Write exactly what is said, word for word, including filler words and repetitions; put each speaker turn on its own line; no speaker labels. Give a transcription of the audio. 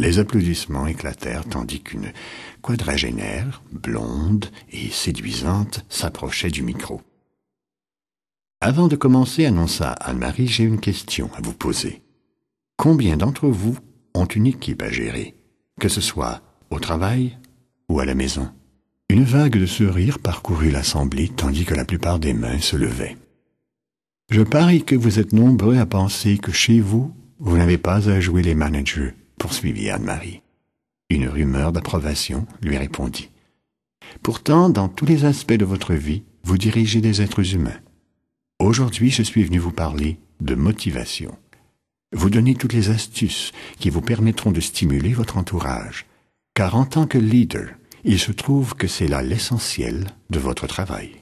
Les applaudissements éclatèrent tandis qu'une quadragénaire, blonde et séduisante, s'approchait du micro. Avant de commencer, annonça Anne-Marie, j'ai une question à vous poser. Combien d'entre vous ont une équipe à gérer, que ce soit au travail ou à la maison? Une vague de sourires parcourut l'assemblée tandis que la plupart des mains se levaient. Je parie que vous êtes nombreux à penser que chez vous, vous n'avez pas à jouer les managers, poursuivit Anne-Marie. Une rumeur d'approbation lui répondit. Pourtant, dans tous les aspects de votre vie, vous dirigez des êtres humains. Aujourd'hui, je suis venu vous parler de motivation. Vous donner toutes les astuces qui vous permettront de stimuler votre entourage, car en tant que leader, il se trouve que c'est là l'essentiel de votre travail.